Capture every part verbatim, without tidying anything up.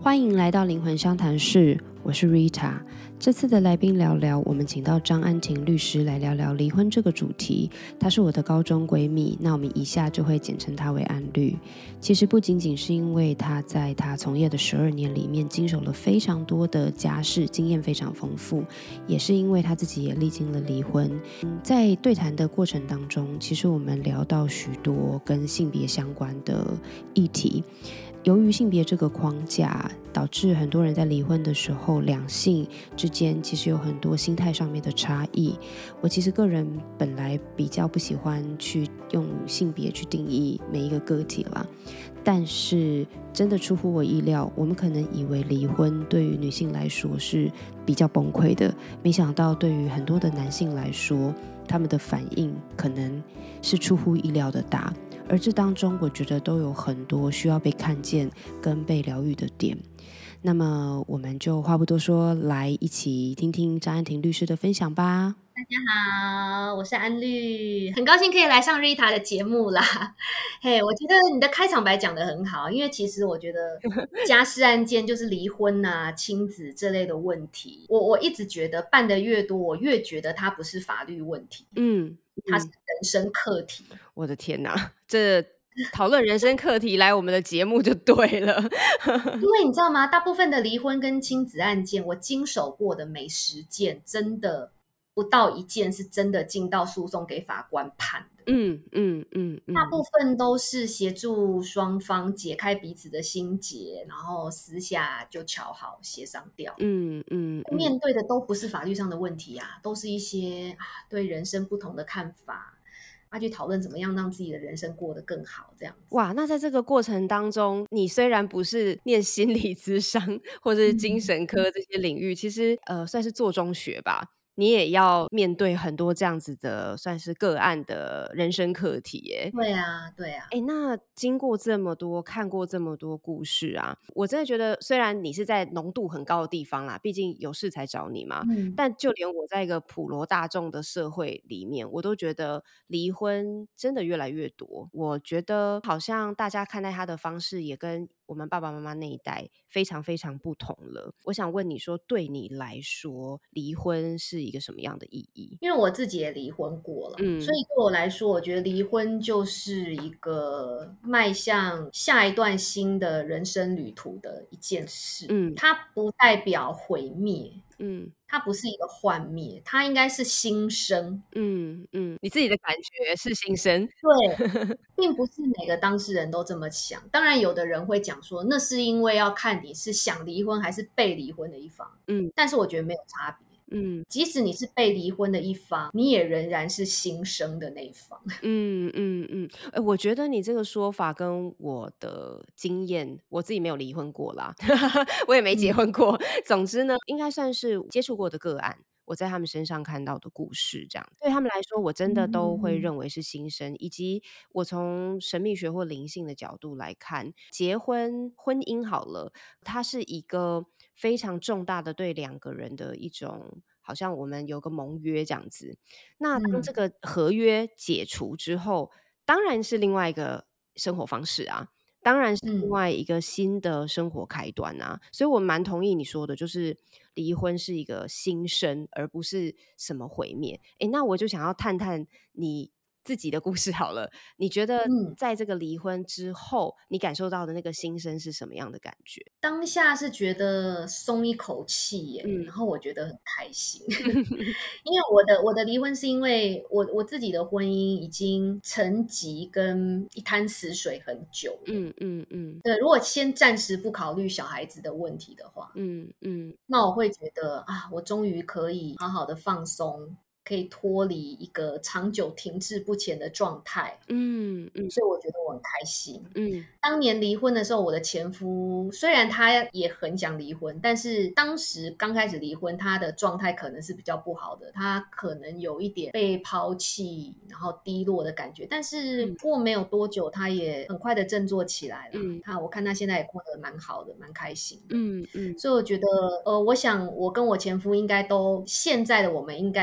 欢迎来到灵魂相谈室，我是 Rita。 这次的来宾聊聊，我们请到张安婷律师来聊聊离婚这个主题。她是我的高中闺蜜，那我们以下就会简称她为安律。其实不仅仅是因为她在她从业的十二年里面经手了非常多的家事，经验非常丰富，也是因为她自己也历经了离婚。在对谈的过程当中，其实我们聊到许多跟性别相关的议题。由于性别这个框架，导致很多人在离婚的时候，两性之间其实有很多心态上面的差异。我其实个人本来比较不喜欢去用性别去定义每一个个体啦，但是真的出乎我意料，我们可能以为离婚对于女性来说是比较崩溃的，没想到对于很多的男性来说，他们的反应可能是出乎意料的大。而这当中我觉得都有很多需要被看见跟被疗愈的点。那么我们就话不多说，来一起听听张安婷律师的分享吧。 大家好，我是安律，很高兴可以来上 Rita 的节目啦。嘿、hey, 我觉得你的开场白讲得很好，因为其实我觉得家事案件就是离婚啊、亲子这类的问题，我我一直觉得办得越多，我越觉得它不是法律问题， 嗯， 它是人生课题。 我的天哪，这讨论人生课题来我们的节目就对了。 因为你知道吗？大部分的离婚跟亲子案件，我经手过的每十件，真的不到一件是真的进到诉讼给法官判的。 嗯嗯嗯嗯， 大部分都是协助双方解开彼此的心结，然后私下就瞧好协商掉。 嗯嗯嗯， 面对的都不是法律上的问题啊，都是一些啊对人生不同的看法，啊去讨论怎么样让自己的人生过得更好这样子。 哇，那在这个过程当中，你虽然不是念心理咨商或者是精嗯神科这些领域，其实呃算是做中学吧，你也要面对很多这样子的算是个案的人生课题耶。 对啊，对啊。 哎，那经过这么多，看过这么多故事啊，我真的觉得，虽然你是在浓度很高的地方啦，毕竟有事才找你嘛， 嗯。 但就连我在一个普罗大众的社会里面，我都觉得离婚真的越来越多。我觉得好像大家看待他的方式也跟我们爸爸妈妈那一代非常非常不同了。我想问你说，对你来说，离婚是一个什么样的意义？ 因为我自己也离婚过了，所嗯以对我来说，我觉得离婚就是一个迈向下一段新的人生旅途的一件事。 嗯它不代表毁灭， 嗯它不是一个幻灭，它应该是新生。 嗯嗯，你自己的感觉是新生？ 对，并不是每个当事人都这么想。当然，有的人会讲说，那是因为要看你是想离婚还是被离婚的一方。 嗯但是我觉得没有差别。 嗯即使你是被离婚的一方，你也仍然是新生的那一方。 嗯嗯嗯，哎，我觉得你这个说法跟我的经验，我自己没有离婚过啦，我也没结嗯婚过。总之呢，应该算是接触过的个案，我在他们身上看到的故事，这样对他们来说，我真的都会嗯认为是新生。以及我从神秘学或灵性的角度来看，结婚婚姻好了，它是一个非常重大的对两个人的一种。好像我们有个盟约这样子，那当这嗯个合约解除之后，当然是另外一个生活方式啊，当然是另嗯。 外一个新的生活开端啊。所以我蛮同意你说的，就是离婚是一个新生，而不是什么毁灭。诶，那我就想要探探你自己的故事好了。你觉得嗯， 在这个离婚之后，你感受到的那个新生是什么样的感觉？ 当下是觉得松一口气耶， 嗯然后我觉得很开心。因为我的我的离婚是因为我我自己的婚姻已经沉寂跟一滩死水很久了。 嗯嗯嗯对，如果先暂时不考虑小孩子的问题的话， 嗯嗯那我会觉得啊，我终于可以好好的放松，可以脱离一个长久停滞不前的状态， 嗯嗯所以我觉得我很开心。 嗯当年离婚的时候，我的前夫虽然他也很想离婚，但是当时刚开始离婚，他的状态可能是比较不好的，他可能有一点被抛弃，然后低落的感觉。但是嗯过没有多久，他也很快的振作起来了。 嗯他我看他现在也过得蛮好的，蛮开心的。 嗯嗯所以我觉得，呃，我想我跟我前夫应该都现在的我们应该都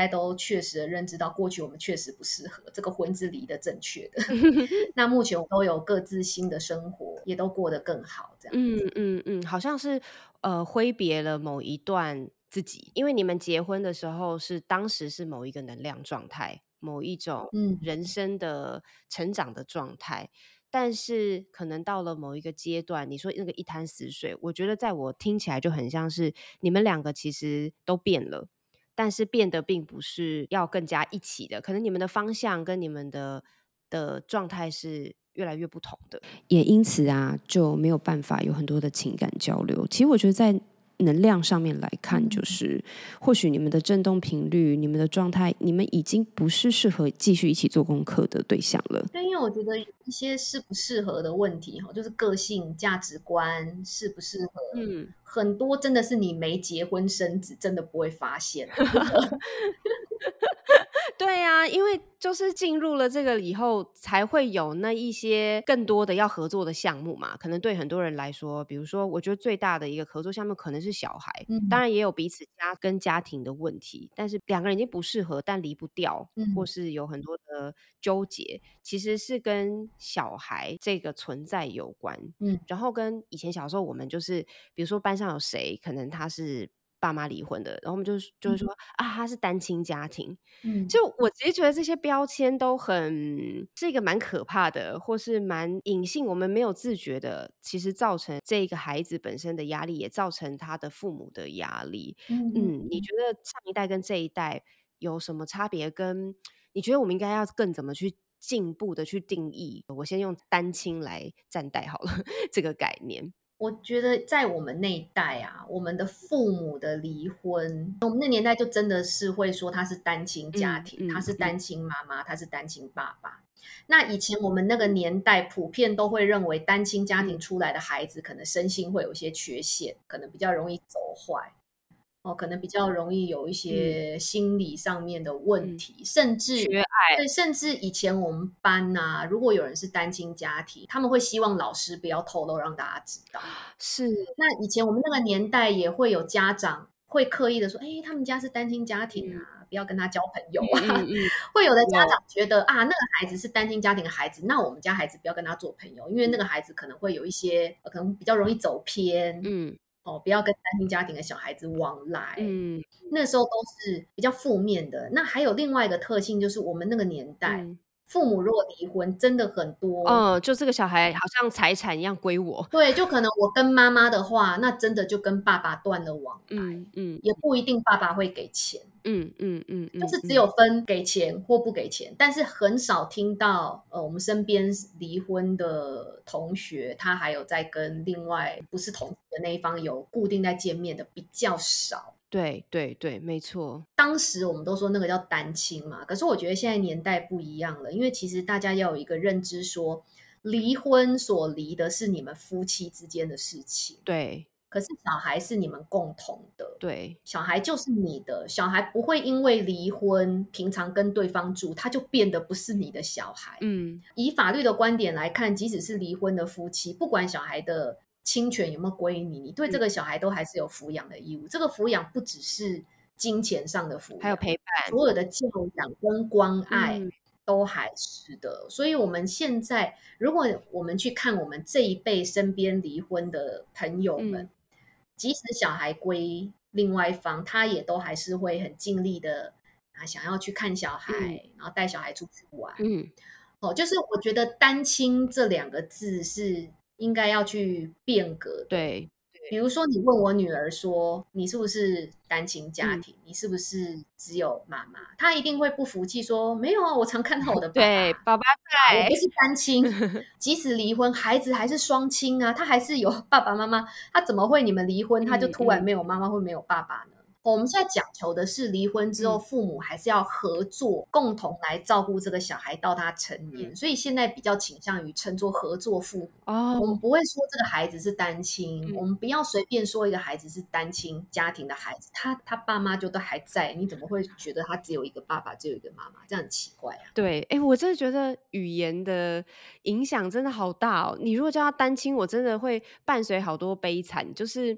确实的认知到过去我们确实不适合，这个婚是离的正确的那目前我们都有各自新的生活，也都过得更好这样子。 嗯嗯嗯，好像是呃挥别了某一段自己，因为你们结婚的时候是当时是某一个能量状态，某一种嗯。 人生的成长的状态。但是可能到了某一个阶段，你说那个一滩死水，我觉得在我听起来就很像是你们两个其实都变了，但是变得并不是要更加一起的，可能你们的方向跟你们的的状态是越来越不同的。也因此啊，就没有办法有很多的情感交流。其实我觉得在能量上面来看， 嗯就是或许你们的振动频率、你们的状态，你们已经不是适合继续一起做功课的对象了。 对，因为我觉得有一些适不适合的问题哈，就是个性、价值观适不适合， 嗯， 很多真的是你没结婚生子，真的不会发现，真的。 对啊，因为就是进入了这个以后，才会有那一些更多的要合作的项目嘛。可能对很多人来说，比如说，我觉得最大的一个合作项目可能是小孩，当嗯然也有彼此家跟家庭的问题，但是两个人已经不适合，但离不掉，或嗯是有很多的纠结，其实是跟小孩这个存在有关。 嗯然后跟以前小时候，我们就是比如说班上有谁，可能他是爸妈离婚的，然后我们就就会说啊，他是单亲家庭。 嗯就我其实觉得这些标签都很是一个蛮可怕的，或是蛮隐性，我们没有自觉的，其实造成这个孩子本身的压力，也造成他的父母的压力。 嗯嗯嗯，你觉得上一代跟这一代有什么差别？跟你觉得我们应该要更怎么去进步的去定义？我先用单亲来站代好了，这个概念。 我觉得在我们那一代啊，我们的父母的离婚，我们那年代就真的是会说他是单亲家嗯庭，他嗯嗯是单亲妈妈，他是单亲爸爸。那以前我们那个年代普遍都会认为单亲家庭嗯出来的孩子可能身心会有一些缺陷，可能比较容易走坏。哦，可能比较容易有一嗯些心理上面的问嗯， 题，甚至缺爱对，甚至以前我们班呐、如果有人是单亲家庭，他们会希望老师不要透露，让大家知道。 是， 那以前我们那个年代也会有家长会刻意的说，哎，他们家是单亲家庭嗯啊，不要跟他交朋友嗯啊。 嗯嗯， 会有的家有， 长觉得啊，那个孩子是单亲家庭的孩子，那我们家孩子不要跟他做朋友，因为那个孩子可能会有一些，呃可能比较容易走偏。 嗯哦，不要跟单亲家庭的小孩子往来。 嗯那时候都是比较负面的。那还有另外一个特性，就是我们那个年代， 嗯。 父母如果离婚，真的很多。 嗯，就这个小孩好像财产一样归我。 对，就可能我跟妈妈的话，那真的就跟爸爸断了往来， 嗯嗯也不一定爸爸会给钱。 嗯嗯嗯就是只嗯嗯， 有分给钱或不给钱，但是很少听到呃，我们身边离婚的同学，他还有在跟另外不是同的那一方有固定在见面的比较少。 对对对，没错。 当时我们都说那个叫单亲嘛，可是我觉得现在年代不一样了，因为其实大家要有一个认知说，离婚所离的是你们夫妻之间的事情， 对可是小孩是你们共同的。 对， 小孩就是你的，小孩不会因为离婚，平常跟对方住，他就变得不是你的小孩。 嗯以法律的观点来看，即使是离婚的夫妻，不管小孩的侵权有没有归你，你对这嗯， 个小孩都还是有抚养的义务。这个抚养不只是金钱上的抚养， 还有陪伴。 所有的教养跟关爱嗯都还是的。所以，我们现在如果我们去看我们这一辈身边离婚的朋友们， 嗯即使小孩归另外一方，他也都还是会很尽力的啊，想要去看小孩， 嗯然后带小孩出去玩。 嗯， 哦，就是我觉得单亲这两个字是应该要去变革的。 对， 比如说，你问我女儿说：“你是不是单亲家嗯庭？你是不是只有妈妈？”她一定会不服气说：“没有啊，我常看到我的爸对， 爸。” 爸爸在。 我不是单亲，即使离婚，孩子还是双亲啊，他还是有爸爸妈妈，他怎么会你们离婚，他就嗯突然没嗯有妈妈或没有爸爸呢？我们现在讲求的是离婚之后， 嗯父母还是要合作，共同来照顾这个小孩到他成嗯， 年，所以现在比较倾向于称作合作父母。我们哦， 不会说这个孩子是单亲， 嗯。 我们不要随便说一个孩子是单亲家庭的孩子，他他爸妈就都还在，你怎么会觉得他只有一个爸爸，只有一个妈妈？这样很奇怪啊。 对，哎，我真的觉得语言的影响真的好大哦。你如果叫他单亲，我真的会伴随好多悲惨，就是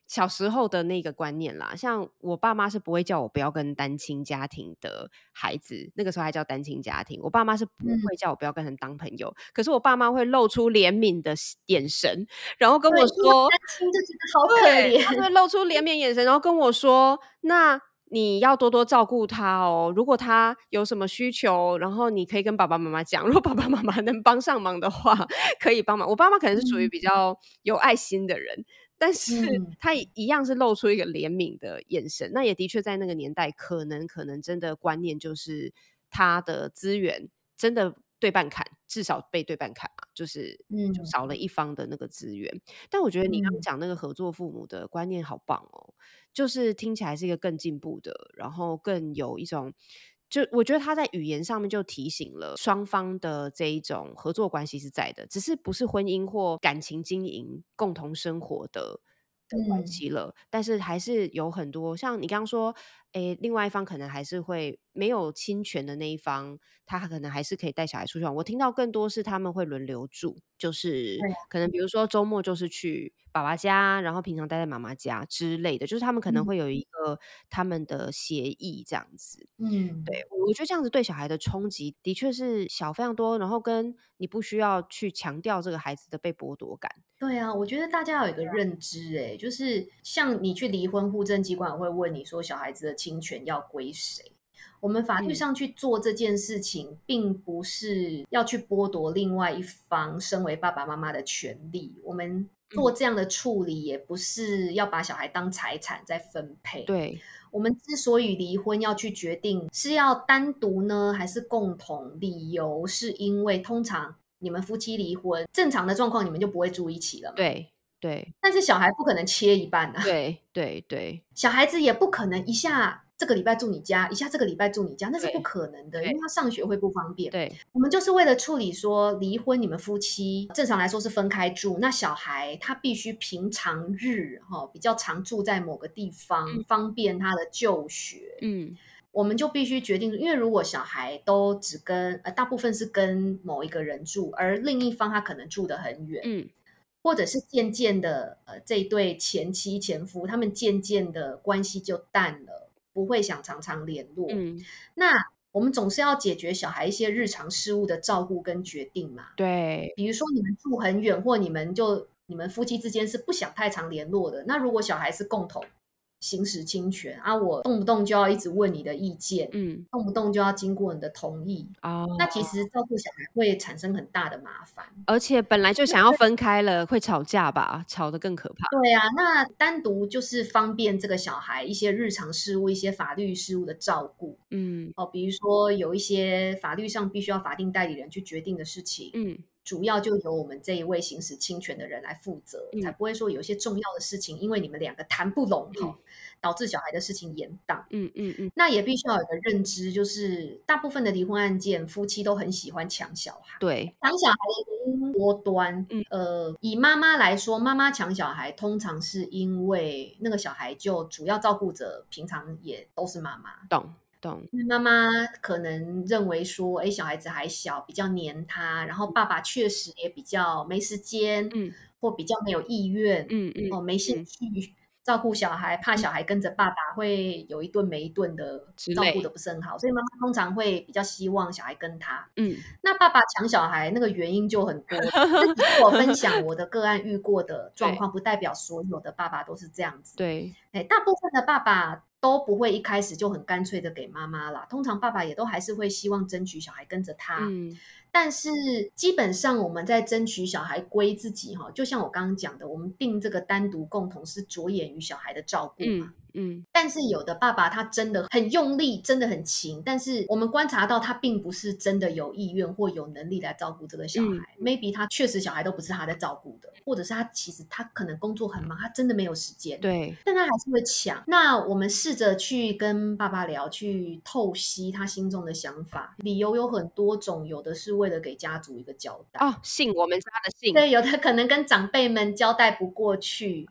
小时候的那个观念啦，像我爸妈是不会叫我不要跟单亲家庭的孩子，那个时候还叫单亲家庭，我爸妈是不嗯， 会叫我不要跟人当朋友，可是我爸妈会露出怜悯的眼神，然后跟对， 我说， 因为单亲就觉得好可对，他就会怜。 露出怜悯眼神，然后跟我说：“那你要多多照顾他哦，如果他有什么需求，然后你可以跟爸爸妈妈讲，如果爸爸妈妈能帮上忙的话，可以帮忙。”我爸妈可能是属于嗯比较有爱心的人，但是嗯， 他也一样是露出一个怜悯的眼神。那也的确在那个年代，可能可能真的观念就是他的资源真的对半砍，至少被对半砍嘛，就是就嗯少了一方的那个资源。但我觉得你刚刚嗯讲那个合作父母的观念好棒哦，就是听起来是一个更进步的，然后更有一种，就我觉得他在语言上面就提醒了双方的这一种合作关系是在的，只是不是婚姻或感情经营、共同生活的的关嗯， 系了，但是还是有很多像你刚刚说，诶，另外一方可能还是会没有侵权的那一方，他可能还是可以带小孩出去玩。我听到更多是他们会轮流住，就是对啊， 可能比如说周末就是去爸爸家，然后平常待在妈妈家之类的，就是他们可能嗯会有一个他们的协议这样子。对， 嗯。 我我觉得这样子对小孩的冲击的确是小非常多，然后跟你不需要去强调这个孩子的被剥夺感。 对啊，我觉得大家要有一个认知，哎，就是像你去离婚，户政机关也会问你说，小孩子的侵权要归谁？我们法律嗯上去做这件事情，并不是要去剥夺另外一方身为爸爸妈妈的权利。我们做嗯， 这样的处理，也不是要把小孩当财产在分配。 对， 我们之所以离婚要去决定是要单独呢，还是共同，理由是因为通常你们夫妻离婚，正常的状况你们就不会住一起了嘛。 对，对， 但是小孩不可能切一半啊， 对，对，对， 小孩子也不可能一下这个礼拜住你家，一下这个礼拜住你家，那是不对， 可能的，因为对， 他上学会不方便。 对， 我们就是为了处理说离婚，你们夫妻正常来说是分开住，那小孩他必须平常日哈、哦、比较常住在某个地方， 嗯， 方便他的就学。 嗯， 我们就必须决定，因为如果小孩都只跟呃大部分是跟某一个人住，而另一方他可能住得很远， 嗯， 或者是渐渐的呃这一对前妻前夫他们渐渐的关系就淡了，不会想常常联络。 嗯， 那我们总是要解决小孩一些日常事务的照顾跟决定嘛。 对， 比如说你们住很远，或你们就你们夫妻之间是不想太常联络的。那如果小孩是共同行使侵权啊，我动不动就要一直问你的意见， 嗯， 动不动就要经过你的同意，那其哦， 实照顾小孩会产生很大的麻烦。 而且本来就想要分开了，会吵架吧，吵得更可怕。 对啊，那单独就是方便这个小孩一些日常事务、一些法律事务的照顾。 嗯， 哦，比如说有一些法律上必须要法定代理人去决定的事情， 嗯， 主要就由我们这一位行使侵权的人来负责，才嗯， 不会说有一些重要的事情，因为你们两个谈不拢哈、 嗯， 哦，导致小孩的事情延宕。 嗯，嗯，嗯， 那也必须要有个认知，就是大部分的离婚案件，夫妻都很喜欢抢小孩。 对， 抢小孩的原因多端， 嗯， 呃，以妈妈来说，妈妈抢小孩通常是因为那个小孩就主要照顾者平常也都是妈妈， 懂，懂， 因为妈妈可能认为说，哎，小孩子还小，比较黏他，然后爸爸确实也比较没时间， 嗯， 或比较没有意愿， 嗯，嗯， 哦，没兴嗯， 趣照顾小孩，怕小孩跟着爸爸会有一顿没一顿的之类， 照顾的不是很好，所以妈妈通常会比较希望小孩跟他。 嗯， 那爸爸抢小孩那个原因就很多，这只是我分享我的个案遇过的状对， 况，不代表所有的爸爸都是这样子。 对， 哎，大部分的爸爸都不会一开始就很干脆的给妈妈啦，通常爸爸也都还是会希望争取小孩跟着他。 嗯， 但是基本上我们在争取小孩归自己哈，就像我刚刚讲的，我们定这个单独共同是着眼于小孩的照顾嘛。 嗯，嗯， 但是有的爸爸他真的很用力，真的很勤，但是我们观察到他并不是真的有意愿或有能力来照顾这个小孩。 嗯， maybe 他确实小孩都不是他在照顾的，或者是他其实他可能工作很忙，他真的没有时间。 对， 但他还是会抢。那我们试着去跟爸爸聊，去透析他心中的想法。理由有很多种，有的是为了给家族一个交代， 哦，信我们家的信， 对，有的可能跟长辈们交代不过去， 嗯，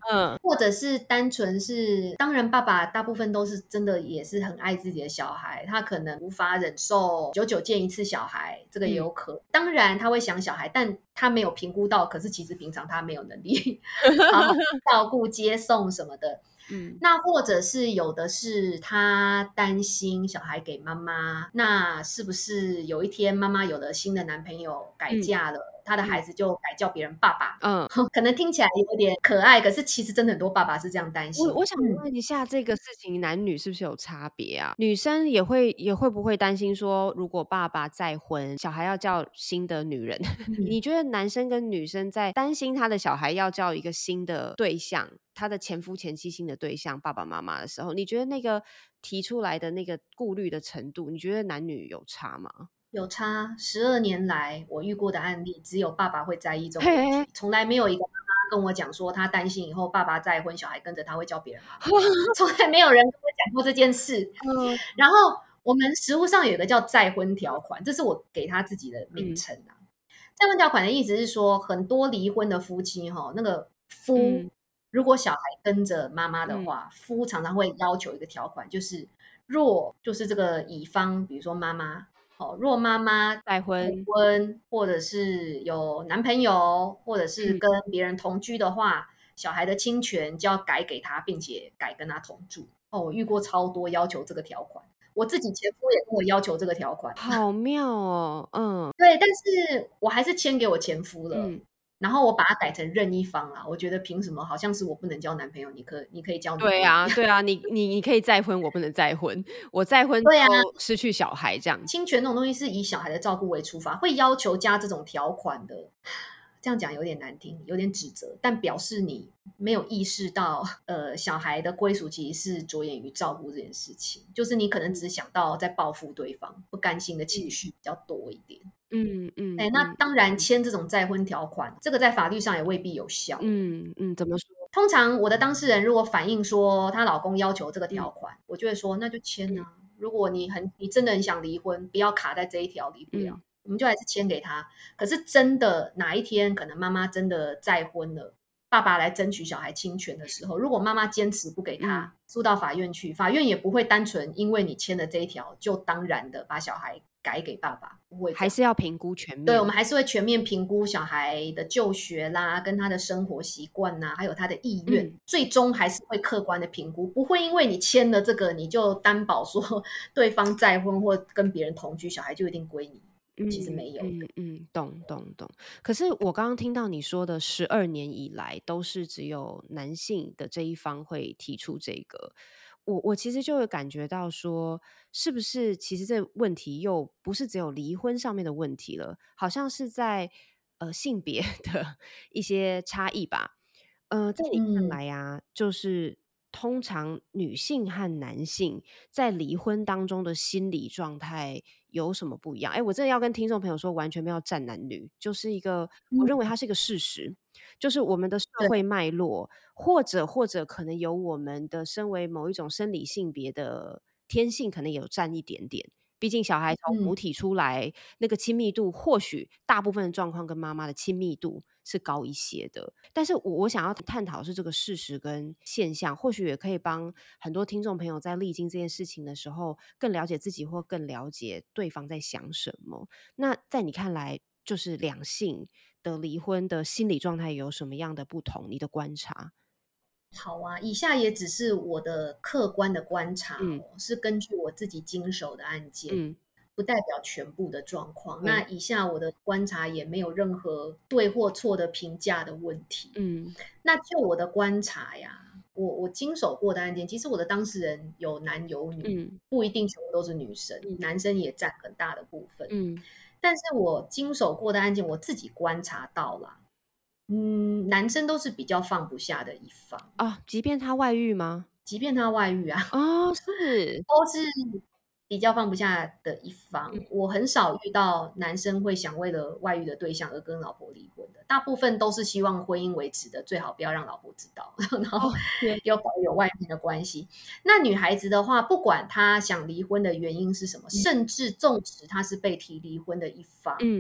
或者是单纯是，当然爸爸大部分都是真的也是很爱自己的小孩，他可能无法忍受久久见一次小孩，这个也有可能。嗯、当然他会想小孩，但他没有评估到，可是其实平常他没有能力好好照顾、接送什么的。嗯，那或者是有的是他担心小孩给妈妈，那是不是有一天妈妈有了新的男朋友改嫁了，嗯、他的孩子就改叫别人爸爸？嗯，可能听起来有点可爱，可是其实真的很多爸爸是这样担心。 我我想问一下，嗯、这个事情男女是不是有差别啊？女生也会也会不会担心说，如果爸爸再婚，小孩要叫新的女人？嗯、你觉得男生跟女生在担心他的小孩要叫一个新的对象？他的前夫前妻新的对象爸爸妈妈的时候，你觉得那个提出来的那个顾虑的程度，你觉得男女有差吗？ 有差。十二年来我遇过的案例，只有爸爸会在意这种问题，从来没有一个妈妈跟我讲说他担心以后爸爸再婚，小孩跟着他会叫别人妈妈，从来没有人跟我讲过这件事。嗯、然后我们实务上有一个叫再婚条款，这是我给他自己的名称啊。嗯、再婚条款的意思是说，很多离婚的夫妻哈，那个夫。嗯如果小孩跟着妈妈的话，嗯、夫常常会要求一个条款，就是若就是这个乙方，比如说妈妈，哦，若妈妈再婚， 婚或者是有男朋友，或者是跟别人同居的话，嗯、小孩的亲权就要改给他，并且改跟他同住。哦，我遇过超多要求这个条款，我自己前夫也跟我要求这个条款， 好妙哦，嗯， 对，但是我还是签给我前夫了。嗯然后我把它改成任一方啦，我觉得凭什么好像是我不能交男朋友，你可你可以交女朋友？ 对啊，对啊，你你你可以再婚，我不能再婚，我再婚对啊， 失去小孩这样。 侵权这种东西是以小孩的照顾为出发，会要求加这种条款的。这样讲有点难听，有点指责，但表示你没有意识到，呃，小孩的归属其实是着眼于照顾这件事情，就是你可能只想到在报复对方，不甘心的情绪比较多一点。嗯嗯，哎，那当然签这种再婚条款，这个在法律上也未必有效。 嗯嗯，怎么说？ 通常我的当事人如果反映说她老公要求这个条款，嗯、我就会说那就签啊。嗯、如果你很你真的很想离婚，不要卡在这一条离不了。嗯我们就还是签给他，可是真的哪一天可能妈妈真的再婚了，爸爸来争取小孩侵权的时候，如果妈妈坚持不给他，诉到法院去，法院也不会单纯因为你签了这一条就当然的把小孩改给爸爸，不会， 还是要评估全面。 对，我们还是会全面评估小孩的就学啦，跟他的生活习惯啦，还有他的意愿，嗯、最终还是会客观的评估，不会因为你签了这个，你就担保说对方再婚或跟别人同居，小孩就一定归你。其实没有的， 嗯嗯，懂懂懂。可是我刚刚听到你说的，十二年以来都是只有男性的这一方会提出这个，我我其实就会感觉到说，是不是其实这问题又不是只有离婚上面的问题了，好像是在呃性别的一些差异吧。呃，在你看来啊，嗯、就是通常女性和男性在离婚当中的心理状态有什么不一样？哎，我真的要跟听众朋友说，完全没有站男女，就是一个，嗯、我认为它是一个事实，就是我们的社会脉络，或者或者可能有我们的身为某一种生理性别的天性，可能也有占一点点。毕竟小孩从母体出来，嗯、那个亲密度，或许大部分的状况跟妈妈的亲密度是高一些的。但是我我想要探讨是这个事实跟现象，或许也可以帮很多听众朋友在历经这件事情的时候，更了解自己或更了解对方在想什么。那在你看来，就是两性的离婚的心理状态有什么样的不同？你的观察？ 好啊，以下也只是我的客观的观察、哦嗯、是根据我自己经手的案件，嗯、不代表全部的状况。嗯、那以下我的观察也没有任何对或错的评价的问题。嗯，那就我的观察呀，我我经手过的案件，其实我的当事人有男有女，嗯、不一定全部都是女生，嗯、男生也占很大的部分。嗯，但是我经手过的案件，我自己观察到了。嗯，男生都是比较放不下的一方啊，即便他外遇吗？ 即便他外遇啊， 哦，是， 都是比较放不下的一方。嗯、我很少遇到男生会想为了外遇的对象而跟老婆离婚的，大部分都是希望婚姻维持的，最好不要让老婆知道，然后又保有外面的关系。那女孩子的话，不管她想离婚的原因是什么，嗯、甚至纵使她是被提离婚的一方，嗯。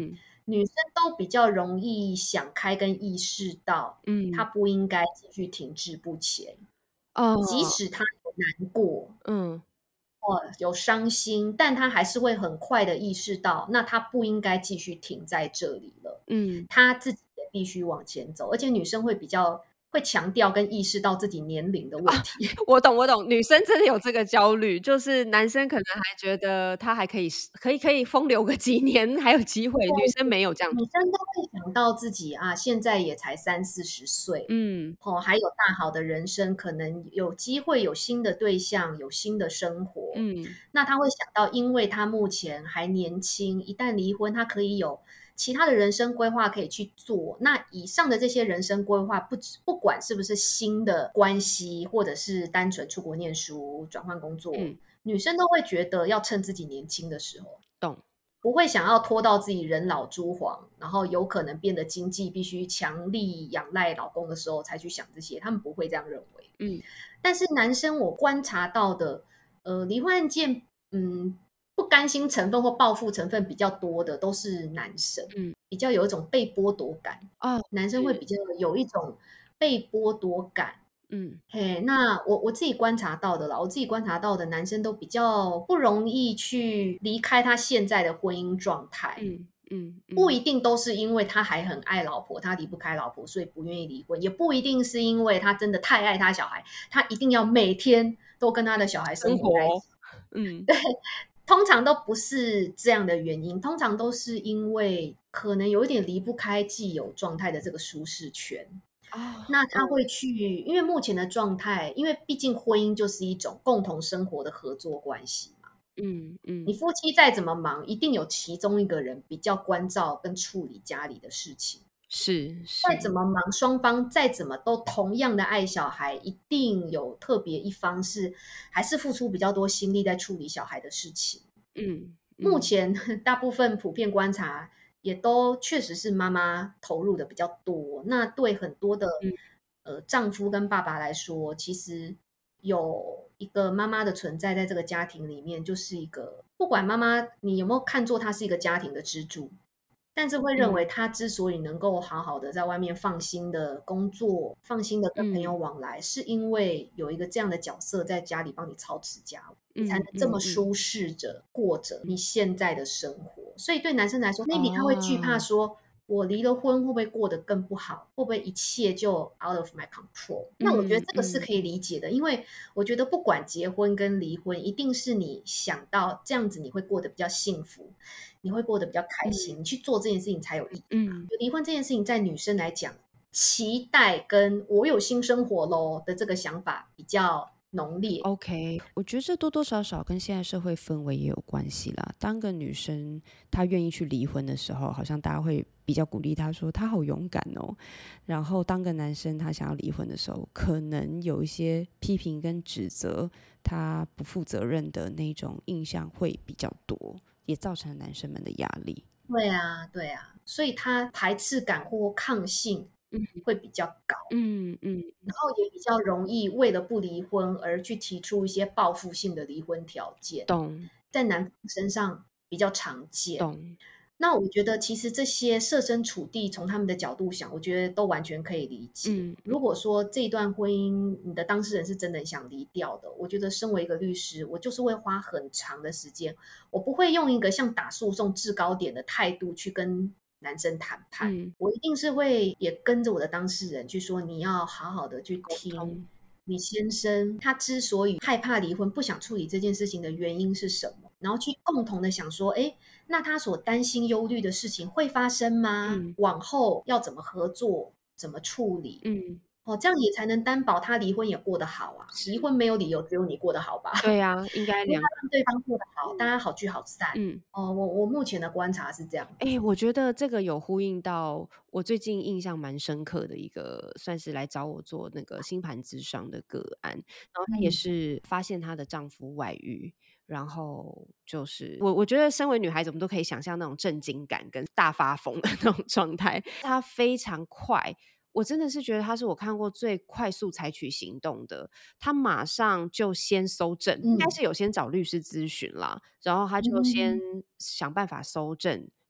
女生都比较容易想开跟意识到，她嗯， 不应该继续停滞不前，即哦， 使她有难过， 嗯哦，有伤心，但她还是会很快的意识到，那她不应该继续停在这里了， 嗯。 她自己也必须往前走，而且女生会比较会强调跟意识到自己年龄的问题。 我懂我懂，女生真的有这个焦虑，就是男生可能还觉得他还可以可以可以风流个几年，还有机会，女生没有这样女觉得。 生都会想到自己啊，现在也才三四十岁， 嗯哦，还有大好的人生，可能有机会有新的对象，有新的生活。 嗯那他会想到，因为他目前还年轻，一旦离婚，他可以有其他的人生规划可以去做。那以上的这些人生规划，不只不管是不是新的关系，或者是单纯出国念书、转换工作， 嗯， 女生都会觉得要趁自己年轻的时候。 懂。 不会想要拖到自己人老珠黄，然后有可能变得经济必须强力仰赖老公的时候才去想这些，他们不会这样认为。 嗯但是男生我观察到的，呃，离婚案件，嗯，不甘心成分或报复成分比较多的都是男生， 嗯， 比较有一种被剥夺感， 哦， 男生会是， 比较有一种被剥夺感， 嗯嘿，那我我自己观察到的啦，我自己观察到的男生都比较不容易去离开他现在的婚姻状态， 嗯嗯嗯不一定都是因为他还很爱老婆，他离不开老婆，所以不愿意离婚，也不一定是因为他真的太爱他小孩，他一定要每天都跟他的小孩生生活， 活在一起。 嗯， 通常都不是这样的原因，通常都是因为可能有一点离不开既有状态的这个舒适圈。 哦， 那他嗯会去因为目前的状态，因为毕竟婚姻就是一种共同生活的合作关系嘛。 嗯嗯， 你夫妻再怎么忙，一定有其中一个人比较关照跟处理家里的事情。 是再怎是， 么忙，双方再怎么都同样的爱小孩，一定有特别一方是还是付出比较多心力在处理小孩的事情。 嗯嗯目前大部分普遍观察也都确实是妈妈投入的比较多。那对很多的嗯呃丈夫跟爸爸来说，其实有一个妈妈的存在在这个家庭里面，就是一个不管妈妈你有没有看作她是一个家庭的支柱，但是会认为嗯她之所以能够好好的在外面放心的工作，放心的跟朋友嗯往来，是因为有一个这样的角色在家里帮你操持家务。你才能嗯这么嗯嗯， 舒适着过着你现在的生活。所以对男生来说，maybe 他会惧怕哦， 说，我离了婚会不会过得更不好？会不会一切就 out of my control？那我觉得嗯这个是可以嗯理解的，因为我觉得不管结婚跟离婚，一定是你想到这样子你会过得比较幸福，你会过得比较开心， 嗯你去做这件事情才有意义嘛。 嗯。 离婚这件事情在女生来讲，期待跟我有新生活喽的这个想法比较浓烈。 OK，我觉得这多多少少跟现在社会氛围也有关系啦。当个女生她愿意去离婚的时候，好像大家会比较鼓励她说她好勇敢哦。然后当个男生他想要离婚的时候，可能有一些批评跟指责，他不负责任的那种印象会比较多，也造成了男生们的压力。 对啊，对啊，所以他排斥感或抗性嗯会比较高， 嗯嗯， 然后也比较容易为了不离婚而去提出一些报复性的离婚条件， 懂在男方身上比较常见。 懂， 那我觉得其实这些设身处地从他们的角度想，我觉得都完全可以理解。 嗯如果说这一段婚姻你的当事人是真的想离掉的，我觉得身为一个律师，我就是会花很长的时间，我不会用一个像打诉讼制高点的态度去跟男生谈判， 嗯， 我一定是会也跟着我的当事人去说，你要好好的去沟听。 通， 你先生他之所以害怕离婚、不想处理这件事情的原因是什么？然后去共同的想说，诶，那他所担心、忧虑的事情会发生吗？ 嗯往后要怎么合作、怎么处理？ 嗯， 哦，这样也才能担保他离婚也过得好啊。离是， 婚没有理由只有你过得好吧？ 对啊，应该因为他两个， 让对方过得好，大家好聚好散。 嗯。 哦，我我目前的观察是这样哎， 子。 我觉得这个有呼应到我最近印象蛮深刻的一个，算是来找我做那个星盘咨商的个案。然后她也嗯是发现她的丈夫外遇，然后就是我我觉得身为女孩子，我们都可以想象那种震惊感跟大发疯的那种状态。她非常快，我真的是觉得她是我看过最快速采取行动的。她马上就先搜证，应该嗯是有先找律师咨询啦，然后她就先嗯想办法搜证，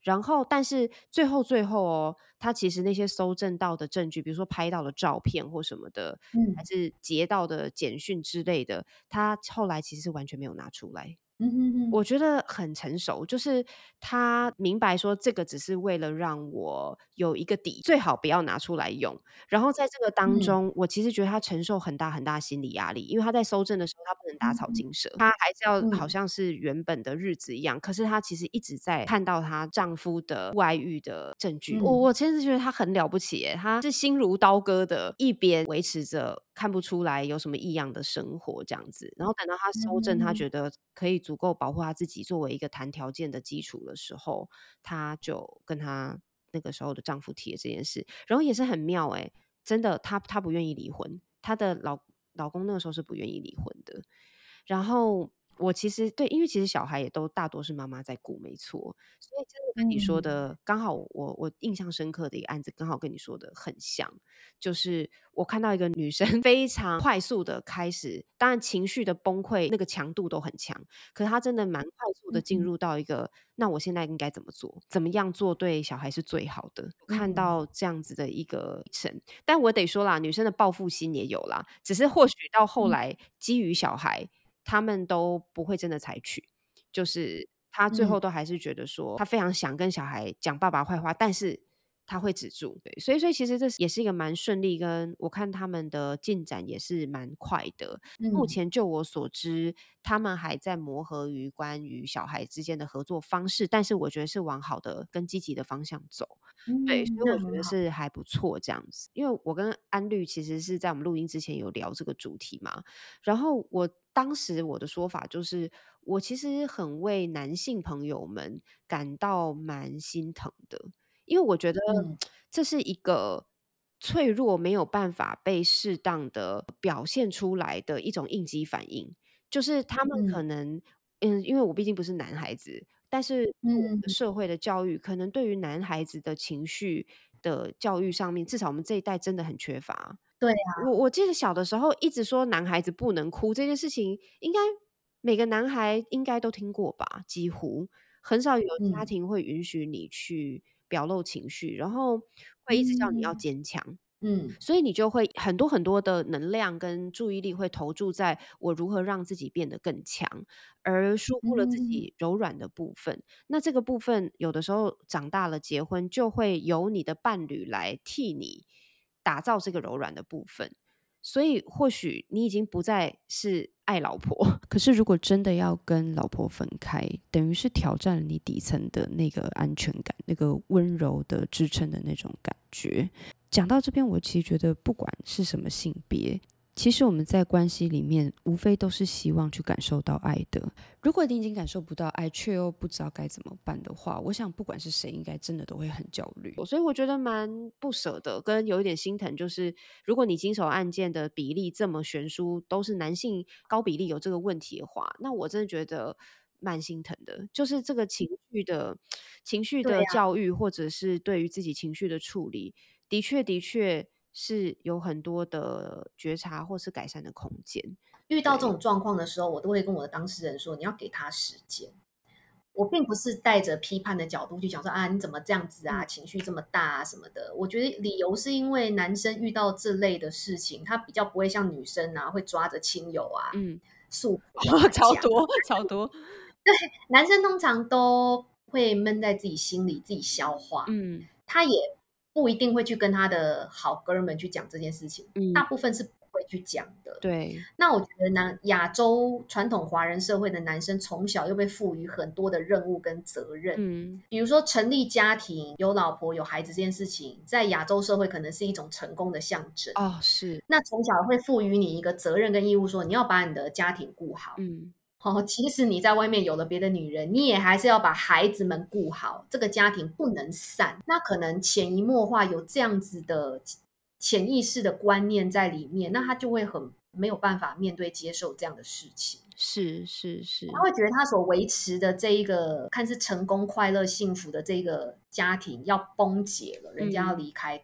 然后但是最后最后哦，他其实那些搜证到的证据，比如说拍到的照片或什么的，还嗯是截到的简讯之类的，他后来其实完全没有拿出来。 嗯哼哼， 我觉得很成熟，就是他明白说这个只是为了让我有一个底，最好不要拿出来用。然后在这个当嗯中，我其实觉得他承受很大很大心理压力，因为他在搜证的时候，他不能打嗯哼草惊蛇，他还是要好嗯像是原本的日子一样。可是她其实一直在看到她丈夫的外遇的证据，我嗯我其实觉得她很了不起耶，她是心如刀割的，一边维持着看不出来有什么异样的生活这样子，然后等到她嗯搜证，她哼觉得可以足够保护她自己作为一个谈条件的基础的时候，她就跟她那个时候的丈夫提了这件事，然后也是很妙诶，真的，她她不愿意离婚，她的老老公那个时候是不愿意离婚的。然后我其实对，因为其实小孩也都大多是妈妈在顾，没错。所以真的跟你说嗯的，刚好我我印象深刻的一个案子，刚好跟你说的很像。就是我看到一个女生非常快速的开始，当然情绪的崩溃那个强度都很强，可是她真的蛮快速的进嗯入到一个，那我现在应该怎么做？怎么样做对小孩是最好的？看嗯到这样子的一个历程，但我得说啦，女生的报复心也有啦，只是或许到后嗯来基于小孩，他们都不会真的采取，就是他最嗯后都还是觉得说，他非常想跟小孩讲爸爸坏话，但是他会止住。对，所以所以其实这也是一个蛮顺利，跟我看他们的进展也是蛮快的。目嗯前就我所知，他们还在磨合于关于小孩之间的合作方式，但是我觉得是往好的跟积极的方向走。对， 嗯， 所以我觉得那很好。 是还不错这样子。因为我跟安律其实是在我们录音之前有聊这个主题嘛，然后我当时我的说法就是，我其实很为男性朋友们感到蛮心疼的，因为我觉得嗯这是一个脆弱没有办法被适当的表现出来的一种应激反应，就是他们嗯可能，嗯，因为我毕竟不是男孩子，但是我们的嗯， 社会的教育，可能对于男孩子的情绪的教育上面，至少我们这一代真的很缺乏。 对啊， 我我记得小的时候一直说男孩子不能哭这件事情，应该每个男孩应该都听过吧？几乎很少有家嗯庭会允许你去表露情绪，然后会一直叫你要嗯坚强。 嗯所以你就会很多很多的能量跟注意力会投注在我如何让自己变得更强，而疏忽了自嗯己柔软的部分。那这个部分有的时候长大了结婚，就会由你的伴侣来替你打造这个柔软的部分。所以或许你已经不再是爱老婆，可是如果真的要跟老婆分开，等于是挑战了你底层的那个安全感，那个温柔的支撑的那种感觉。讲到这边，我其实觉得不管是什么性别，其实我们在关系里面无非都是希望去感受到爱的。如果你已经感受不到爱，却又不知道该怎么办的话，我想不管是谁，应该真的都会很焦虑。所以我觉得蛮不舍的，跟有一点心疼，就是如果你经手案件的比例这么悬殊，都是男性高比例有这个问题的话，那我真的觉得蛮心疼的。就是这个情绪的情绪的对啊， 教育，或者是对于自己情绪的处理，的确的确是有很多的觉察或是改善的空间。 遇到这对， 种状况的时候，我都会跟我的当事人说，你要给他时间。我并不是带着批判的角度去讲说啊，你怎么这样子啊， 嗯情绪这么大啊什么的。我觉得理由是因为男生遇到这类的事情，他比较不会像女生啊，会抓着亲友啊嗯， 诉苦啊讲啊。 超多超多， 男生通常都会闷在自己心里，自己消化。 嗯他也不一定会去跟他的好哥们去讲这件事情，大嗯， 部分是不会去讲的。 对， 那我觉得呢，亚洲传统华人社会的男生从小又被赋予很多的任务跟责任， 嗯比如说成立家庭、有老婆、有孩子这件事情，在亚洲社会可能是一种成功的象征。 哦是， 那从小会赋予你一个责任跟义务说，你要把你的家庭顾好。 嗯哦，即使你在外面有了别的女人，你也还是要把孩子们顾好，这个家庭不能散。那可能潜移默化有这样子的潜意识的观念在里面，那他就会很没有办法面对接受这样的事情。 是是是， 他会觉得他所维持的这一个看似成功、快乐、幸福的这个家庭要崩解了，人家要嗯离开他了，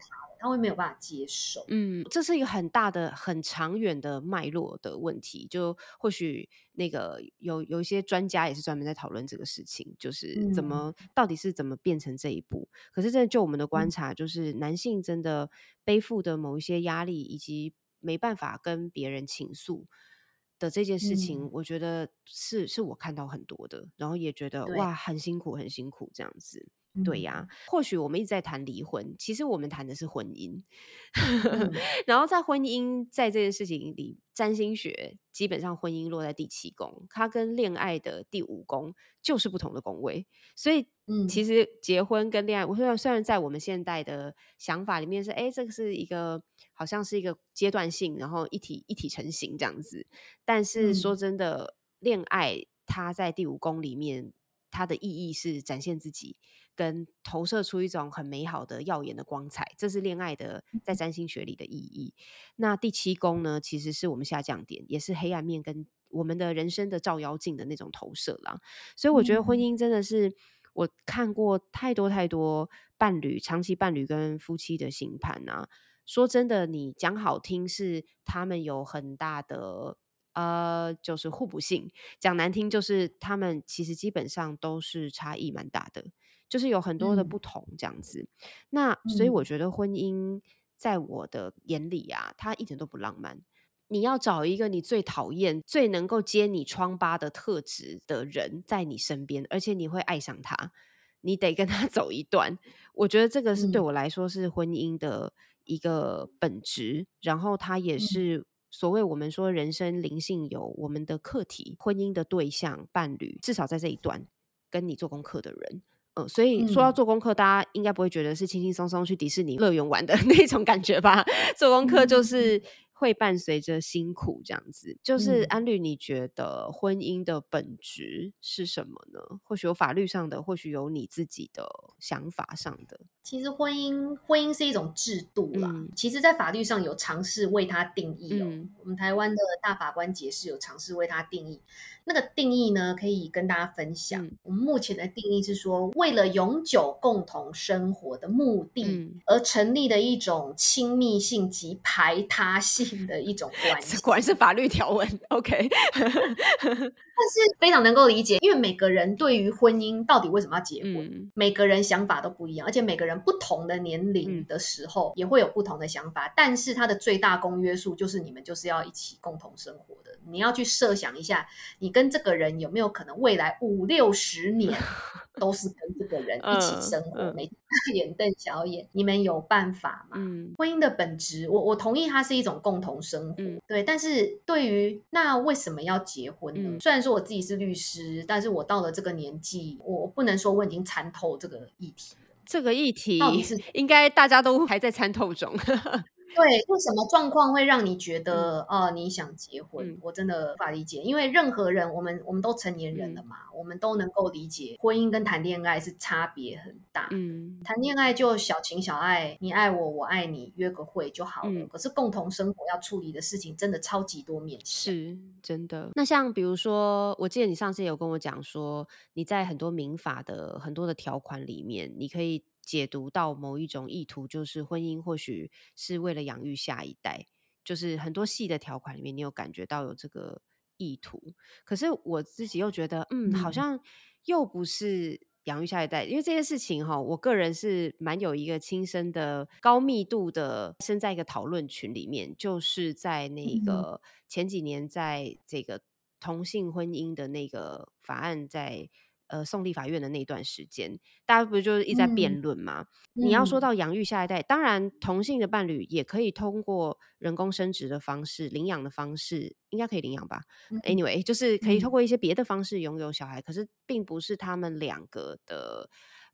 他会没有办法接受。 嗯，这是一个很大的、很长远的脉络的问题。就或许那个有有一些专家也是专门在讨论这个事情，就是怎嗯么到底是怎么变成这一步。可是真的就我们的观嗯察，就是男性真的背负的某一些压力，以及没办法跟别人倾诉的这件事情， 嗯， 我觉得是是我看到很多的，然后也觉得对， 哇，很辛苦，很辛苦这样子。对呀， 嗯或许我们一直在谈离婚，其实我们谈的是婚姻。 嗯然后在婚姻在这件事情里，占星学基本上婚姻落在第七宫，它跟恋爱的第五宫就是不同的宫位，所以其嗯实结婚跟恋爱，我虽然虽然在我们现代的想法里面是，哎，这个是一个好像是一个阶段性，然后一体一体成型这样子，但是说嗯真的，恋爱它在第五宫里面，它的意义是展现自己，跟投射出一种很美好的耀眼的光彩，这是恋爱的在占星学里的意义。那第七宫呢，其实是我们下降点，也是黑暗面跟我们的人生的照妖镜的那种投射啦。所以我觉得婚嗯姻真的是我看过太多太多伴侣、长期伴侣跟夫妻的星盘啊。说真的，你讲好听是他们有很大的呃，就是互补性；讲难听就是他们其实基本上都是差异蛮大的，就是有很多的嗯不同这样子。那所以我嗯觉得婚姻在我的眼里啊，它一点都不浪漫。你要找一个你最讨厌、最能够揭你疮疤的特质的人在你身边，而且你会爱上他，你得跟他走一段。我觉得这个是对嗯我来说是婚姻的一个本质，然后它也嗯是所谓我们说人生灵性有我们的课题，婚姻的对象伴侣，至少在这一段跟你做功课的人。呃，所以说要嗯做功课，大家应该不会觉得是轻轻松松去迪士尼乐园玩的那种感觉吧？做功课就嗯是会伴随着辛苦这样子。就是嗯。 安律，你觉得婚姻的本质是什么呢？或许有法律上的，或许有你自己的想法上的。 其实婚姻婚姻是一种制度啦， 嗯其实在法律上有尝试为它定义哦。 嗯我们台湾的大法官解释有尝试为它定义，那个定义呢可以跟大家分享。 嗯我们目前的定义是说，为了永久共同生活的目的嗯， 而成立的一种亲密性及排他性的一种关这果然系。 是法律条文。OK。 但是非常能够理解，因为每个人对于婚姻到底为什么要结婚， 嗯每个人想法都不一样，而且每个人不同的年龄嗯的时候也会有不同的想法。但是它的最大公约数就是你们就是要一起共同生活的。你要去设想一下，你跟这个人有没有可能未来五六十年都是跟这个人一起嗯生活， 嗯每天大眼瞪小眼，你们有办法吗？ 嗯婚姻的本质，我我同意它是一种共同生活， 嗯对。但是对于那为什么要结婚呢？ 嗯虽然说我自己是律师，但是我到了这个年纪，我我不能说我已经参透这个议题了， 这个议题到底是应该大家都还在参透中。 对，就什么状况会让你觉嗯得，哦，你想结婚？ 嗯我真的无法理解，因为任何人，我们我们都成年人了嗯嘛，我们都能够理解，婚姻跟谈恋爱是差别很大的。 嗯谈恋爱就小情小爱，你爱我，我爱你，约个会就好了。 嗯， 可是共同生活要处理的事情真的超级多面向。 是真的。那像比如说，我记得你上次也有跟我讲说，你在很多民法的很多的条款里面，你可以解读到某一种意图，就是婚姻或许是为了养育下一代，就是很多细的条款里面，你有感觉到有这个意图。可是我自己又觉得，嗯，好嗯像又不是养育下一代，因为这件事情哈，我个人是蛮有一个亲身的高密度的，身在一个讨论群里面，就是在那嗯个前几年在这个同性婚姻的那个法案在呃送立法院的那段时间，大家不是就是一直在嗯辩论吗？你要说嗯到养育下一代，当然同性的伴侣也可以通过人工生殖的方式、领养的方式，应该可以领养吧嗯 ？Anyway，就是可以通嗯过一些别的方式拥有小孩，可是并不是他们两个的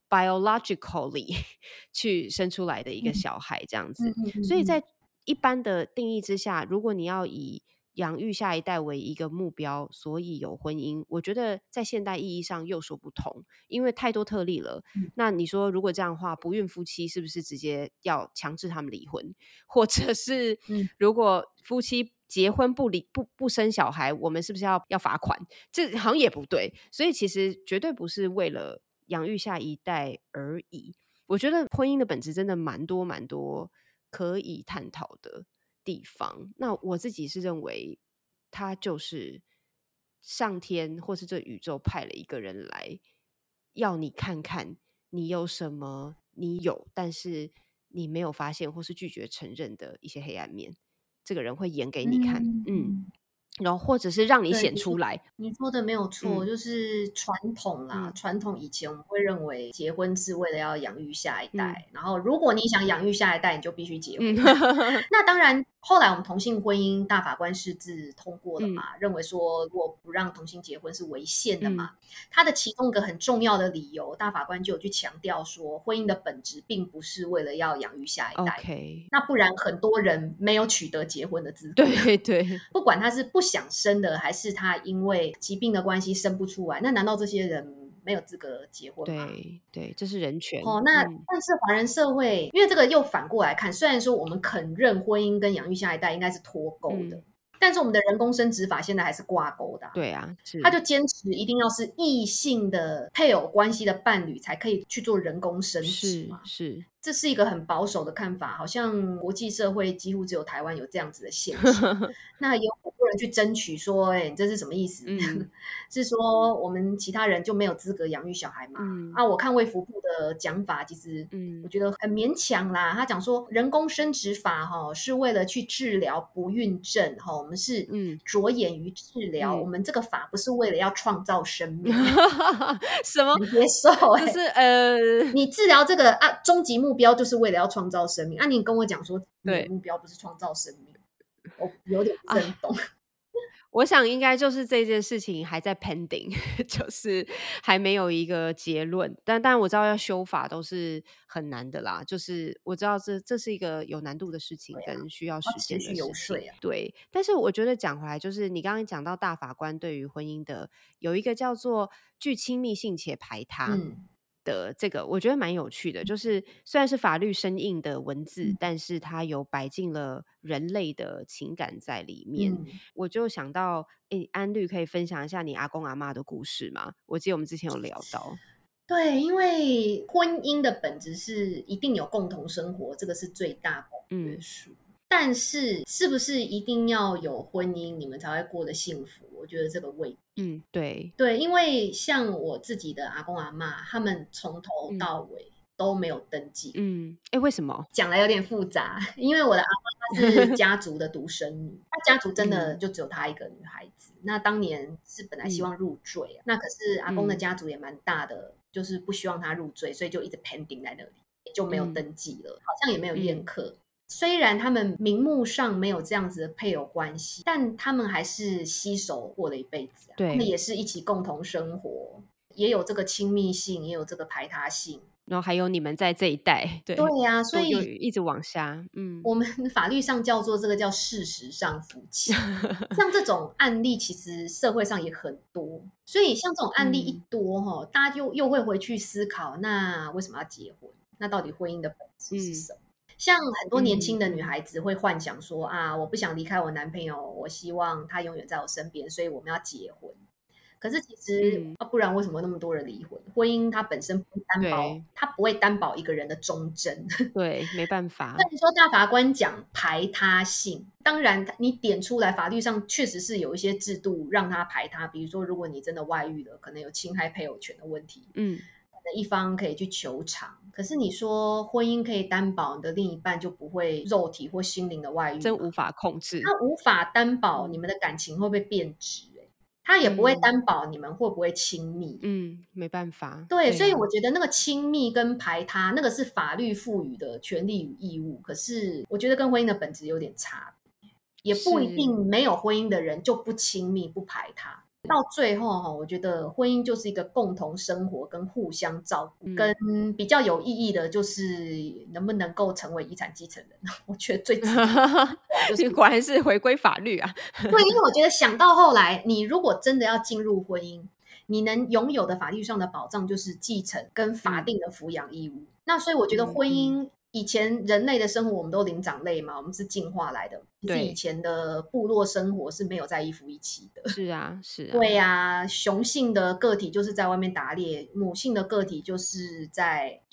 biologically 去生出来的一个嗯小孩这样子。 嗯嗯嗯所以在一般的定义之下，如果你要以养育下一代为一个目标，所以有婚姻，我觉得在现代意义上又说不通，因为太多特例了。 嗯那你说如果这样的话，不孕夫妻是不是直接要强制他们离婚，或者是嗯如果夫妻结婚不离不不生小孩，我们是不是要要罚款？这好像也不对，所以其实绝对不是为了养育下一代而已。我觉得婚姻的本质真的蛮多蛮多可以探讨的地方。那我自己是认为，它就是上天或是这宇宙派了一个人来，要你看看你有什么你有，但是你没有发现或是拒绝承认的一些黑暗面，这个人会演给你看，嗯， 嗯， 然后或者是让你对，你说显出来， 你说的没有错， 嗯就是传统啦， 嗯传统以前我们会认为结婚是为了要养育下一嗯代，然后如果你想养育下一代，你就必须结婚。 嗯那当然，后来我们同性婚姻大法官释字通过了嗯嘛，认为说如果不让同性结婚是违宪的嗯嘛。它的其中一个很重要的理由，大法官就有去强调说，婚姻的本质并不是为了要养育下一代。 ，OK， 那不然很多人没有取得结婚的资格， 对对不管他是不想生的，还是他因为疾病的关系生不出来，那难道这些人没有资格结婚吗？ 对对，这是人权， 哦，那嗯但是华人社会，因为这个又反过来看，虽然说我们肯认婚姻跟养育下一代应该是脱钩的， 嗯， 但是我们的人工生殖法现在还是挂钩的啊、 对啊，是， 他就坚持一定要是异性的配偶关系的伴侣才可以去做人工生殖嘛。 是是， 这是一个很保守的看法，好像国际社会几乎只有台湾有这样子的现象。那也有很多人去争取说，哎、你这是什么意思？ 嗯是说我们其他人就没有资格养育小孩嘛？ 嗯啊，我看卫福部的讲法，其实我嗯觉得很勉强啦。他讲说，人工生殖法哈、是为了去治疗不孕症哈、我们是嗯着眼于治疗， 嗯我们这个法不是为了要创造生命， 什么？ 很接受哎、 就是呃， 你治疗这个啊，终极目标就是为了要创造生命啊！你跟我讲说你的对目标不是创造生命，我有点不是很啊， 懂。 我想应该就是这件事情还在 pending，就是还没有一个结论。但但我知道要修法都是很难的啦，就是我知道这这是一个有难度的事情，跟需要要时间持续游的事情。 说啊。 对，但是我觉得讲回来，就是你刚刚讲到大法官对于婚姻的有一个叫做具亲密性且排他。 嗯的这个我觉得蛮有趣的，就是虽然是法律生硬的文字， 嗯但是它有摆进了人类的情感在里面。 嗯， 我就想到，诶，安律可以分享一下你阿公阿嬷的故事吗？我记得我们之前有聊到， 对，因为婚姻的本质是一定有共同生活，这个是最大公约嗯数。但是，是不是一定要有婚姻，你们才会过得幸福？我觉得这个未嗯，对， 对，因为像我自己的阿公阿嬷，他们从头嗯到尾都没有登记。 嗯，诶，为什么？ 讲来有点复杂，因为我的阿妈她是家族的独生女，她家族真的嗯就只有她一个女孩子。那当年是本来希嗯望入赘啊，那可是阿公的嗯家族也蛮大的，就是不希望她入赘，所以就一直 pending 在那里，也就没有嗯登记了，好像也没有宴嗯客。虽然他们名目上没有这样子的配偶关系，但他们还是携手过了一辈子啊。他们对， 也是一起共同生活，也有这个亲密性，也有这个排他性。 然后还有你们在这一代，对， 对呀、所都就以一直往下，嗯我们法律上叫做这个叫事实上夫妻。像这种案例，其实社会上也很多，所以像这种案例一嗯多哈，大家就又会回去思考，那为什么要结婚？那到底婚姻的本质是嗯什么？像很多年轻的女嗯孩子会幻想说啊，我不想离开我男朋友，我希望他永远在我身边，所以我们要结婚。可是其实嗯， 啊，不然为什么那么多人离婚？婚姻它本身不会担保对， 它不会担保一个人的忠贞。 对，没办那法， 你说大法官讲排他性，当然你点出来，法律上确实是有一些制度让他排他，比如说如果你真的外遇了，可能有侵害配偶权的问题， 嗯可能一方可以去求偿。可是你说婚姻可以担保你的另一半就不会肉体或心灵的外遇吗？ 真无法控制， 他无法担保嗯你们的感情会不会变质、欸，他也不会嗯担保你们会不会亲密。 嗯，没办法， 对，所以对啊， 我觉得那个亲密跟排他，那个是法律赋予的权利与义务。可是我觉得跟婚姻的本质有点差别，也不一是， 定没有婚姻的人就不亲密不排他。到最后哈，我觉得婚姻就是一个共同生活跟互相照顾， 嗯跟比较有意义的就是能不能够成为遗产继承人。我觉得最直接就是果然是回归法律啊， 对，因为我觉得想到后来，你如果真的要进入婚姻，你能拥有的法律上的保障就是继承跟法嗯定的抚养义务。那所以我觉得嗯嗯， 婚姻以前人类的生活，我们都灵长类嘛，我们是进化来的。其实以对， 前的部落生活是没有在一夫一妻的。 是啊是啊， 对呀、雄性的个体就是在外面打猎，母性的个体就是在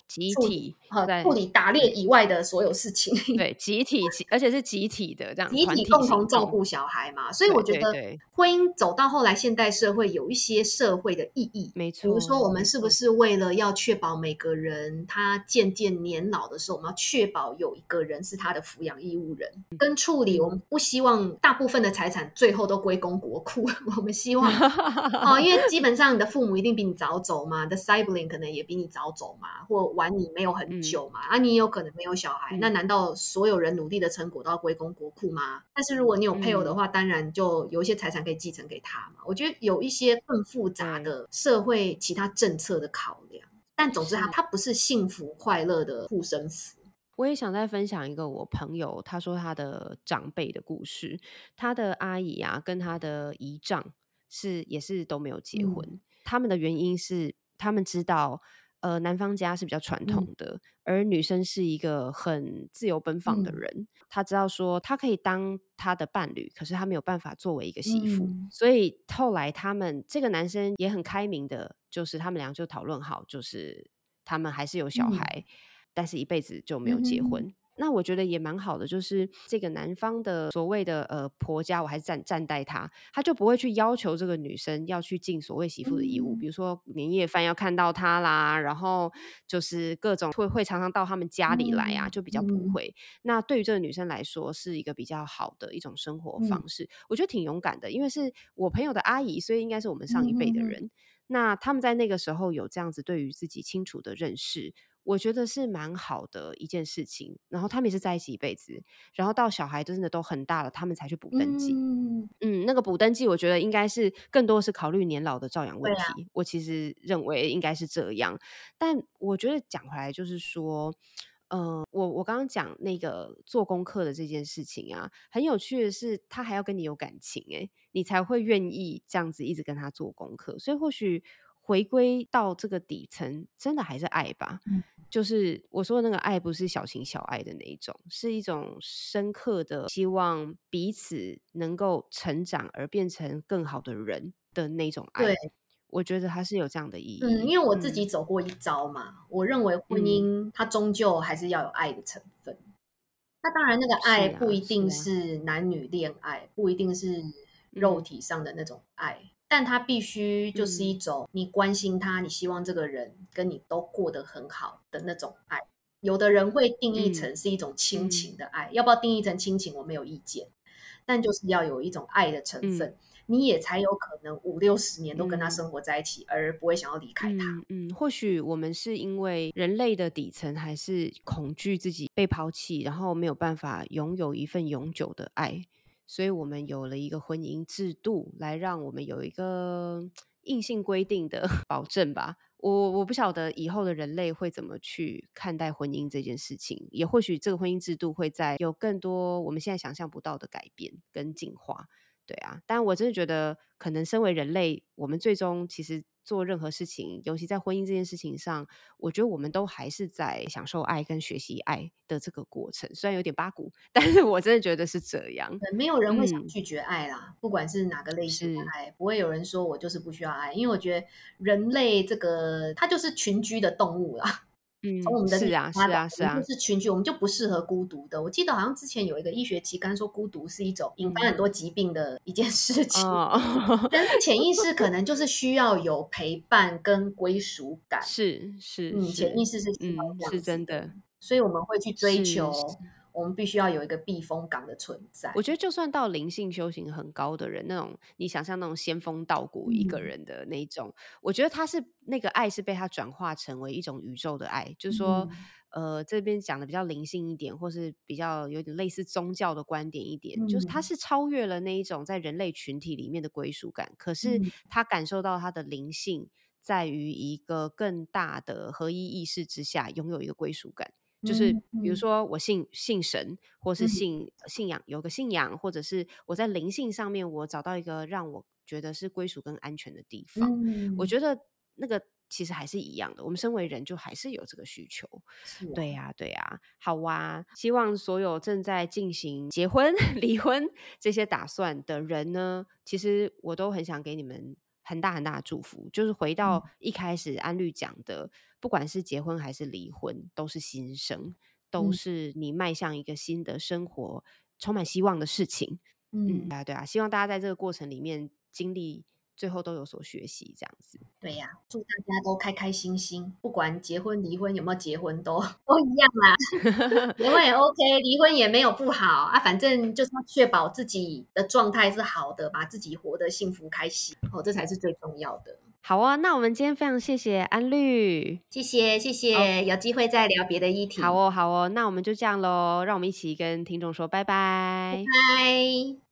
处理集体呃处在理打猎以外的所有事情。 对集体，而且是集体的这样集体团体共同照行动。 顾小孩嘛，所以我对觉得对对， 婚姻走到后来现代社会有一些社会的意义， 没比如说错我们是不没错， 是为了要确保每个人他渐渐年老的时候，我们要确保有一个人是他的抚养义务人跟处理，我嗯。 们不希望大部分的财产最后都归公国库，我们希望哦，因为基本上你的父母一定比你早走嘛，你的 sibling 可能也比你早走嘛，或晚你没有很嗯久嘛，啊，你也有可能没有小孩，那嗯难道所有人努力的成果都要归公国库吗？但是如果你有配偶的嗯， 话，当然就有一些财产可以继承给他嘛。我觉得有一些更复杂对， 的社会其他政策的考量，但总之它是。 它不是幸福快乐的护身符。 我也想再分享一个我朋友，他说他的长辈的故事。他的阿姨啊，跟他的姨丈是也是都没有结嗯婚。他们的原因是，他们知道，呃，男方家是比较传嗯统的，而女生是一个很自由奔放的嗯人。他知道说，他可以当他的伴侣，可是他没有办法作为一个媳妇。 嗯所以后来他们这个男生也很开明的，就是他们俩就讨论好，就是他们还是有小嗯孩，但是一辈子就没有嗯哼结婚。那我觉得也蛮好的，就是这个男方的所谓的呃婆家，我还是站站待他，他就不会去要求这个女生要去尽所谓媳妇的义务， 嗯比如说年夜饭要看到他啦，然后就是各种会会常常到他们家里来啊， 嗯就比较不嗯会。那对于这个女生来说，是一个比较好的一种生活嗯方式，我觉得挺勇敢的，因为是我朋友的阿姨，所以应该是我们上一辈的嗯人。那他们在那个时候有这样子对于自己清楚的认识，我觉得是蛮好的一件事情。然后他们也是在一起一辈子，然后到小孩真的都很大了，他们才去补登记。 嗯， 嗯，那个补登记，我觉得应该是更多是考虑年老的照养对啊， 问题。我其实认为应该是这样，但我觉得讲回来就是说，呃，我我刚刚讲那个做功课的这件事情啊，很有趣的是，他还要跟你有感情诶，你才会愿意这样子一直跟他做功课。所以或许回归到这个底层，真的还是爱吧。 嗯就是我说的那个爱，不是小情小爱的那一种，是一种深刻的希望彼此能够成长而变成更好的人的那种对。 爱。我觉得它是有这样的意嗯， 义。 因为我自己嗯走过一遭嘛，我认为婚嗯， 姻它终究还是要有爱的成分。那当然，那个爱是不一定啊是啊， 是男女恋爱，不一定是肉嗯体上的那种爱，但它必须就是一嗯种你关心他，你希望这个人跟你都过得很好的那种爱。有的人会定义嗯成是一种亲嗯情的爱，要不要定义成亲情，我没有意见，但就是要有一种爱的成嗯分，你也才有可能五六十年都跟他嗯。 生活在一起，而不会想要离开他。 嗯嗯，或许我们是因为人类的底层还是恐惧自己被抛弃，然后没有办法拥有一份永久的爱，所以我们有了一个婚姻制度，来让我们有一个硬性规定的保证吧。我我不晓得以后的人类会怎么去看待婚姻这件事情，也或许这个婚姻制度会在有更多我们现在想象不到的改变跟进化。对啊，但我真的觉得，可能身为人类，我们最终其实做任何事情，尤其在婚姻这件事情上，我觉得我们都还是在享受爱跟学习爱的这个过程。虽然有点八股，但是我真的觉得是这样。 对，没有人会想嗯， 拒绝爱啦，不管是哪个类型的是， 爱，不会有人说我就是不需要爱，因为我觉得人类这个它就是群居的动物啦。从嗯， 我们的历是啊，是啊， 史发展，我们就是啊， 是群居，我们就不适合孤独的。我记得好像之前有一个医学期刊说，孤独是一种引发嗯， 很多疾病的一件事情。 哦， 人的潜意识可能就是需要有陪伴跟归属感。 是是嗯，潜意是， 识是需要嗯， 这是样子的， 真的， 所以我们会去追是求，我们必须要有一个避风港的存在。 我觉得就算到灵性修行很高的人，那种你想象那种仙风道骨一个嗯人的那一种，我觉得他是那个爱是被他转化成为一种宇宙的爱，就是说， 嗯呃，这边讲的比较灵性一点，或是比较有点类似宗教的观点一点，就是他嗯是超越了那一种在人类群体里面的归属感，可是嗯他感受到他的灵性在于一个更大的合一意识之下，拥有一个归属感。就是比如嗯嗯说我信信神，或是嗯信信仰有个信仰，或者是我在灵性上面我找到一个让我觉得是归属跟安全的地方。我嗯， 觉得那个其实还是一样的，我们身为人就还是有这个需求。 是啊， 对呀，对呀，好啊！希望所有正在进行结婚、离婚这些打算的人呢，其实我都很想给你们很大很大的祝福。就是回到一开始安律讲的，不管是结婚还是离婚，都是新生，都是你迈向一个新的生活充满希望的事情。嗯，对啊对啊，希望大家在这个过程里面经历最后都有所学习这样子。 对呀、啊，祝大家都开开心心，不管结婚离婚有没有结婚都都一样啦。结婚也 OK， 离婚也没有不好啊，反正就是要确保自己的状态是好的，把自己活得幸福开心，哦，这才是最重要的。 好啊，那我们今天非常谢谢安律， 谢谢谢谢，哦，有机会再聊别的议题。 好哦好哦，那我们就这样咯，让我们一起跟听众说拜拜。 拜拜。